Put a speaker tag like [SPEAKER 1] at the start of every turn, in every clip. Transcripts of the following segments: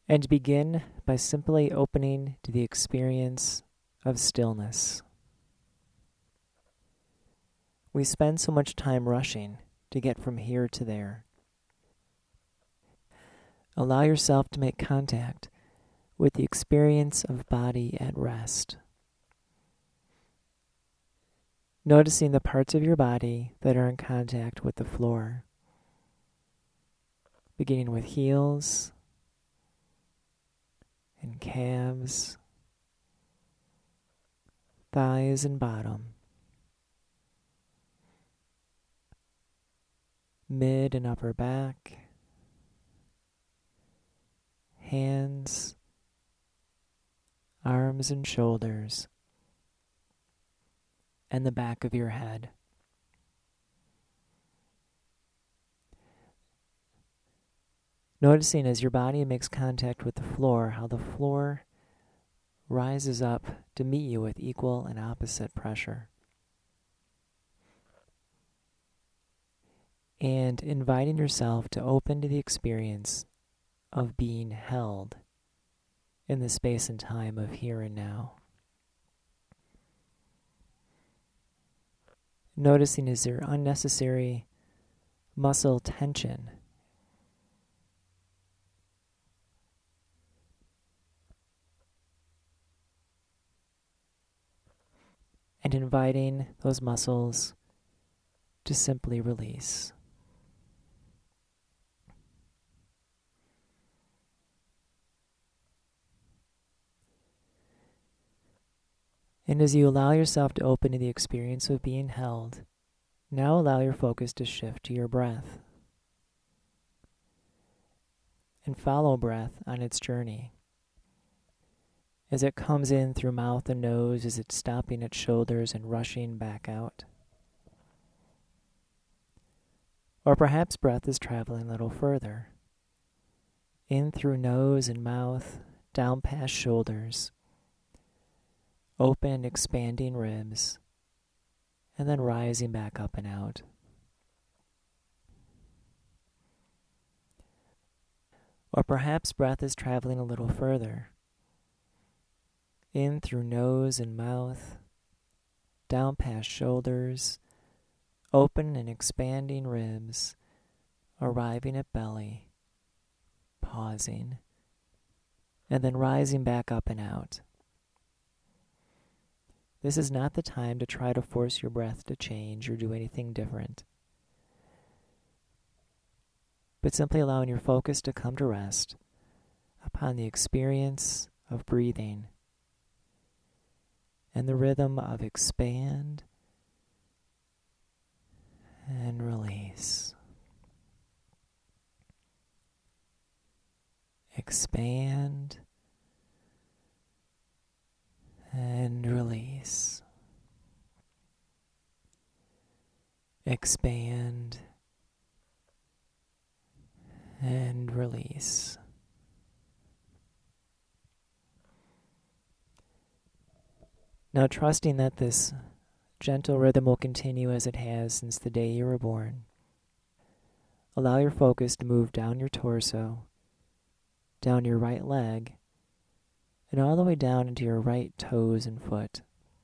[SPEAKER 1] And begin by simply opening to the experience of stillness. We spend so much time rushing to get from here to there. Allow yourself to make contact with the experience of body at rest. Noticing the parts of your body that are in contact with the floor, beginning with heels and calves, thighs and bottom, mid and upper back, hands, arms and shoulders, and the back of your head. Noticing as your body makes contact with the floor, how the floor rises up to meet you with equal and opposite pressure. And inviting yourself to open to the experience of being held in the space and time of here and now. Noticing, is there unnecessary muscle tension? And inviting those muscles to simply release. And as you allow yourself to open to the experience of being held, now allow your focus to shift to your breath. And follow breath on its journey. As it comes in through mouth and nose, is it stopping at shoulders and rushing back out? Or perhaps breath is traveling a little further. In through nose and mouth, down past shoulders, open, expanding ribs, and then rising back up and out. Or perhaps breath is traveling a little further. In through nose and mouth, down past shoulders, open and expanding ribs, arriving at belly, pausing, and then rising back up and out. This is not the time to try to force your breath to change or do anything different, but simply allowing your focus to come to rest upon the experience of breathing and the rhythm of expand and release. Expand and release. Expand and release. Now, trusting that this gentle rhythm will continue as it has since the day you were born, allow your focus to move down your torso, down your right leg, and all the way down into your right toes and foot.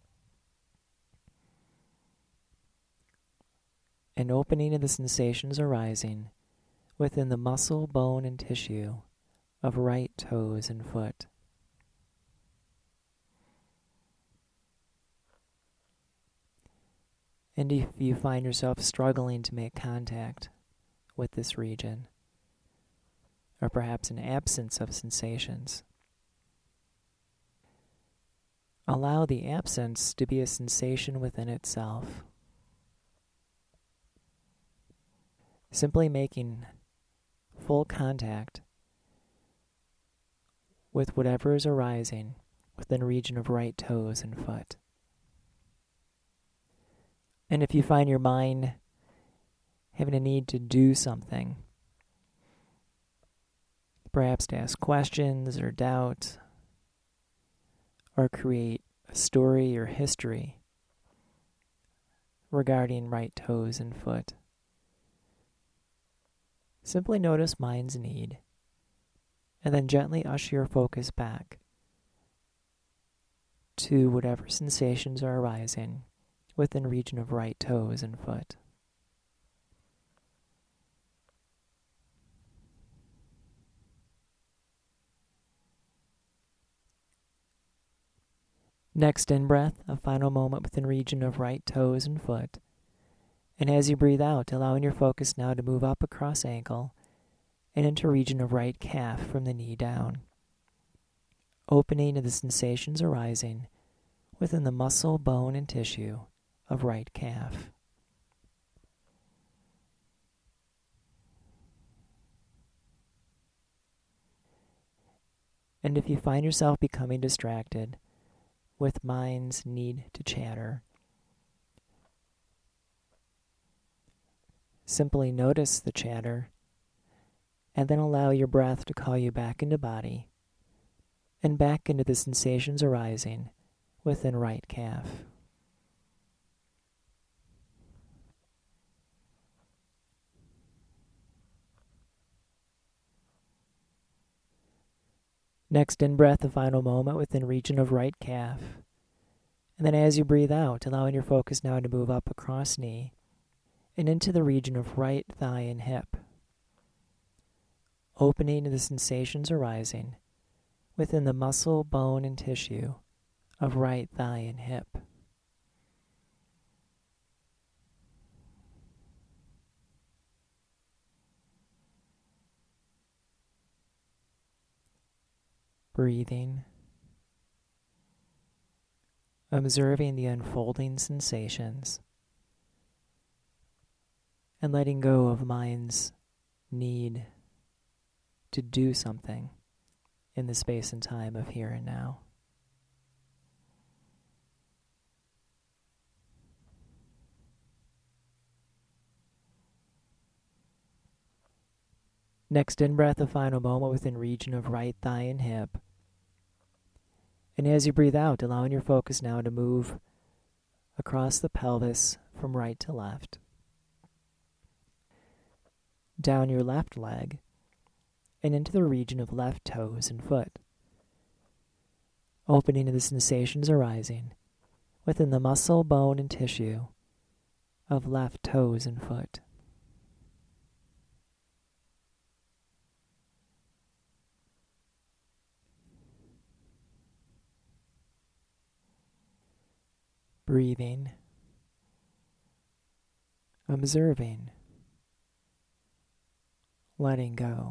[SPEAKER 1] And opening to the sensations arising within the muscle, bone, and tissue of right toes and foot. And if you find yourself struggling to make contact with this region, or perhaps an absence of sensations, allow the absence to be a sensation within itself. Simply making full contact with whatever is arising within the region of right toes and foot. And if you find your mind having a need to do something, perhaps to ask questions or doubt, or create a story or history regarding right toes and foot, simply notice mind's need And then gently usher your focus back to whatever sensations are arising within region of right toes and foot. Next in-breath, a final moment within region of right toes and foot. And as you breathe out, allowing your focus now to move up across ankle and into region of right calf from the knee down. Opening to the sensations arising within the muscle, bone, and tissue of right calf. And if you find yourself becoming distracted with mind's need to chatter, simply notice the chatter and then allow your breath to call you back into body and back into the sensations arising within right calf. Next in-breath, a final moment within region of right calf. And then as you breathe out, allowing your focus now to move up across knee and into the region of right thigh and hip. Opening to the sensations arising within the muscle, bone, and tissue of right thigh and hip. Breathing, observing the unfolding sensations, and letting go of mind's need to do something in the space and time of here and now. Next in-breath, a final moment within region of right thigh and hip. And as you breathe out, allowing your focus now to move across the pelvis from right to left, down your left leg, and into the region of left toes and foot, opening to the sensations arising within the muscle, bone, and tissue of left toes and foot. Breathing, observing, letting go.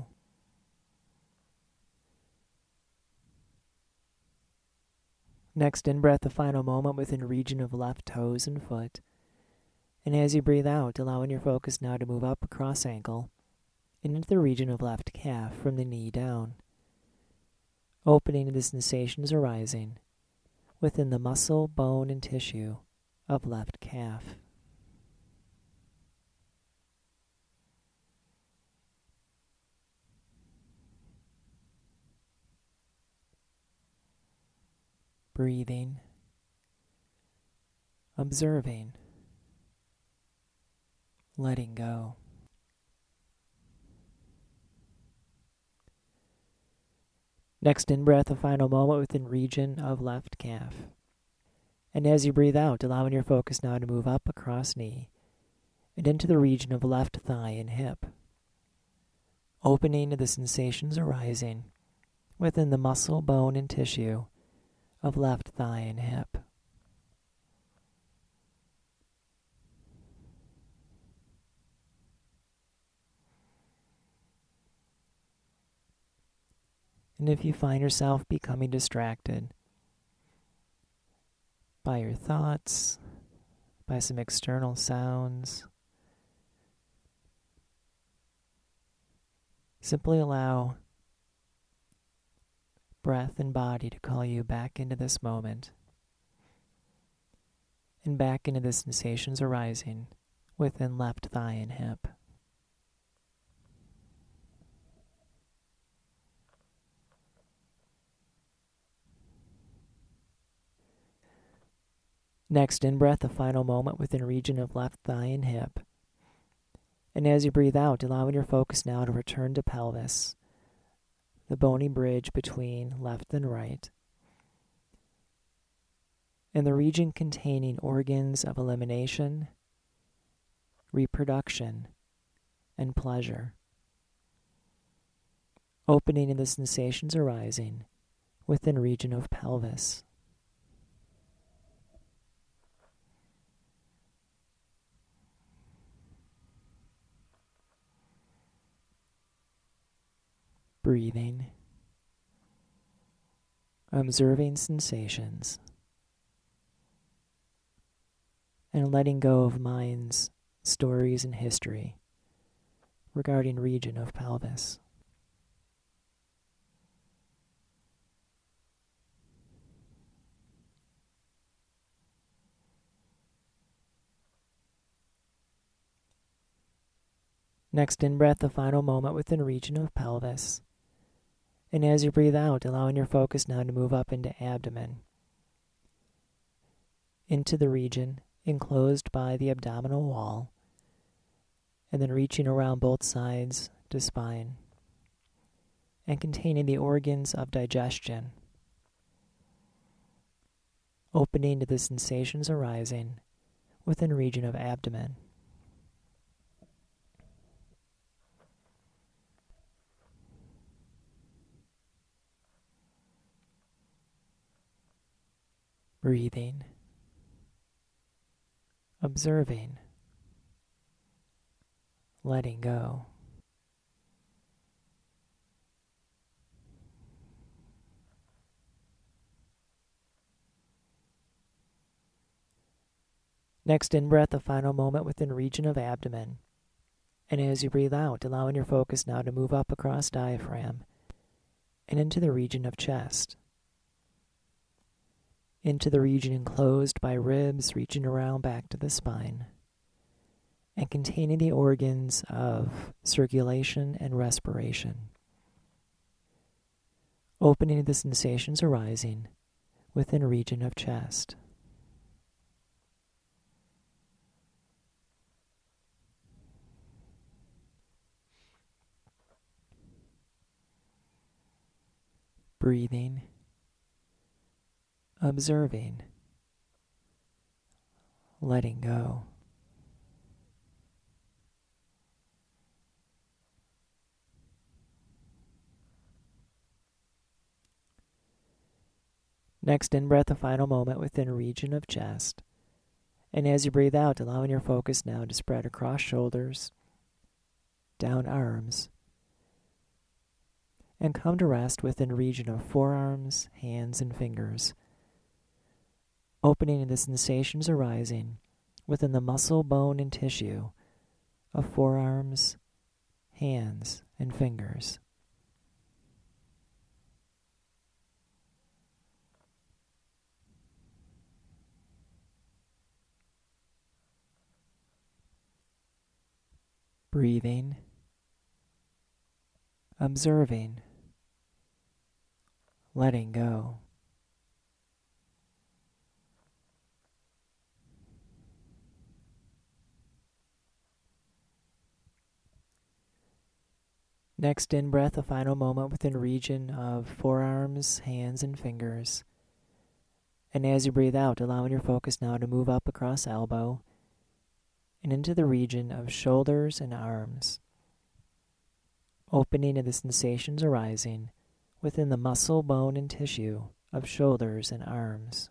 [SPEAKER 1] Next in-breath, a final moment within region of left toes and foot. And as you breathe out, allowing your focus now to move up across ankle and into the region of left calf from the knee down. Opening to the sensations arising within the muscle, bone, and tissue of left calf. Breathing, observing, letting go. Next in-breath, a final moment within region of left calf. And as you breathe out, allowing your focus now to move up across knee and into the region of left thigh and hip. Opening to the sensations arising within the muscle, bone, and tissue of left thigh and hip. And if you find yourself becoming distracted by your thoughts, by some external sounds, simply allow breath and body to call you back into this moment and back into the sensations arising within left thigh and hip. Next in-breath, a final moment within region of left thigh and hip. And as you breathe out, allowing your focus now to return to pelvis, the bony bridge between left and right, and the region containing organs of elimination, reproduction, and pleasure, opening in the sensations arising within region of pelvis. Breathing, observing sensations, and letting go of mind's stories and history regarding region of pelvis. Next, in-breath, the final moment within region of pelvis. And as you breathe out, allowing your focus now to move up into abdomen, into the region enclosed by the abdominal wall, and then reaching around both sides to spine, and containing the organs of digestion, opening to the sensations arising within region of abdomen. Breathing, observing, letting go. Next, in-breath, the final moment within region of abdomen. And as you breathe out, allowing your focus now to move up across diaphragm and into the region of chest, into the region enclosed by ribs, reaching around back to the spine, and containing the organs of circulation and respiration, opening to the sensations arising within region of chest. Breathing, observing, letting go. Next, in-breath, a final moment within region of chest. And as you breathe out, allowing your focus now to spread across shoulders, down arms, and come to rest within region of forearms, hands, and fingers, opening to the sensations arising within the muscle, bone, and tissue of forearms, hands, and fingers. Breathing, observing, letting go. Next, in-breath, a final moment within region of forearms, hands, and fingers. And as you breathe out, allowing your focus now to move up across elbow and into the region of shoulders and arms, opening to the sensations arising within the muscle, bone, and tissue of shoulders and arms.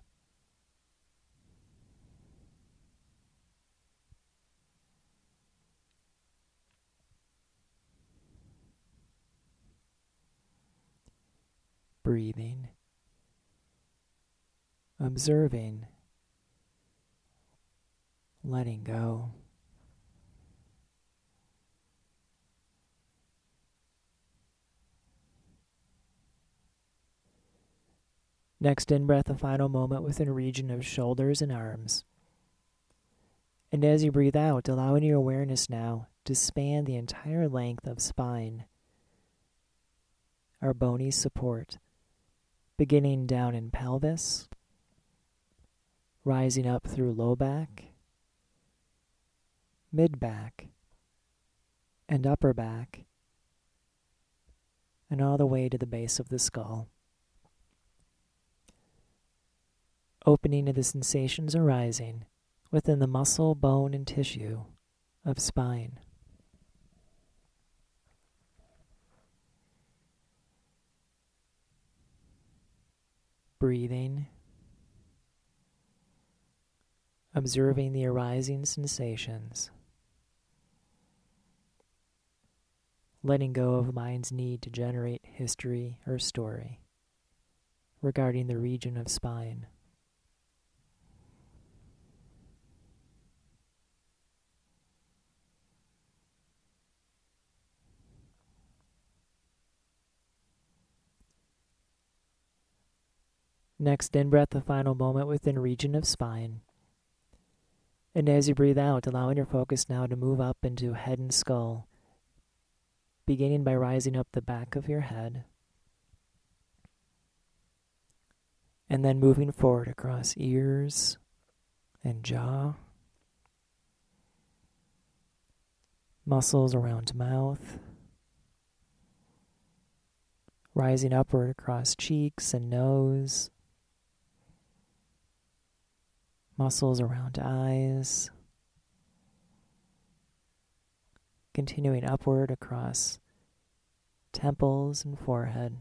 [SPEAKER 1] Breathing, observing, letting go. Next, in-breath, a final moment within a region of shoulders and arms. And as you breathe out, allowing your awareness now to span the entire length of spine, our bony support, beginning down in pelvis, rising up through low back, mid back, and upper back, and all the way to the base of the skull. Opening to the sensations arising within the muscle, bone, and tissue of spine. Breathing, observing the arising sensations, letting go of mind's need to generate history or story regarding the region of spine. Next, in-breath the final moment within region of spine. And as you breathe out, allowing your focus now to move up into head and skull, beginning by rising up the back of your head, and then moving forward across ears and jaw, muscles around mouth, rising upward across cheeks and nose, muscles around eyes, continuing upward across temples and forehead,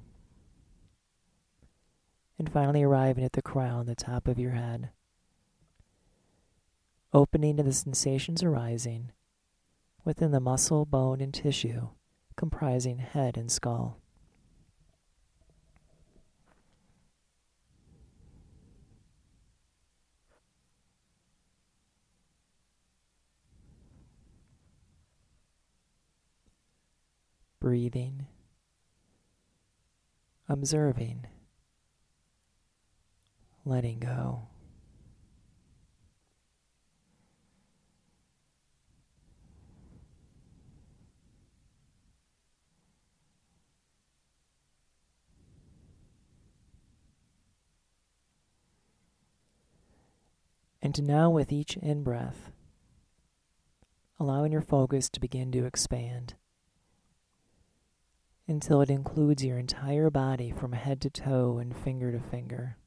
[SPEAKER 1] and finally arriving at the crown, the top of your head, opening to the sensations arising within the muscle, bone, and tissue comprising head and skull. Breathing, observing, letting go. And now with each in-breath, allowing your focus to begin to expand until it includes your entire body from head to toe and finger to finger.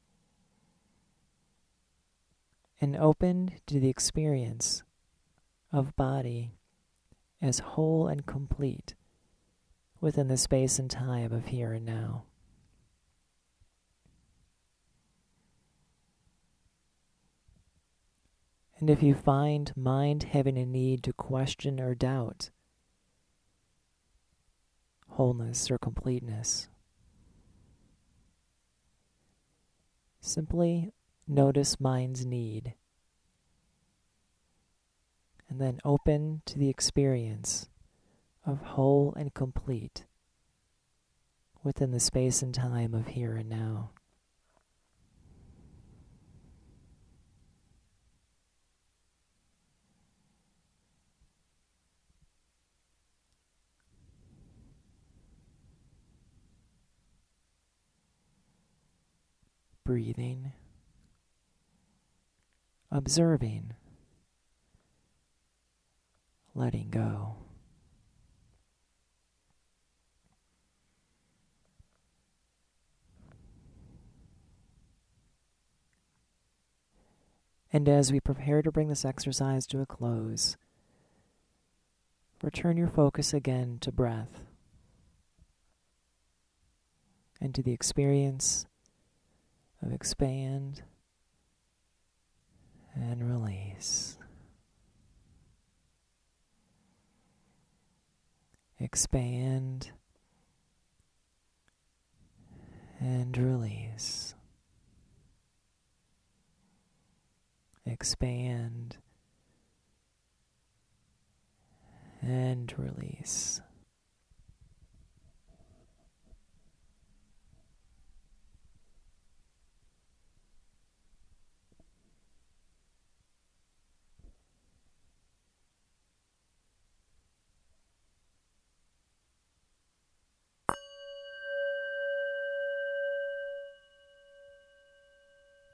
[SPEAKER 1] And open to the experience of body as whole and complete within the space and time of here and now. And if you find mind having a need to question or doubt wholeness or completeness, simply notice mind's need and then open to the experience of whole and complete within the space and time of here and now. Breathing, observing, letting go. And as we prepare to bring this exercise to a close, return your focus again to breath and to the experience of expand and release. Expand and release. Expand and release.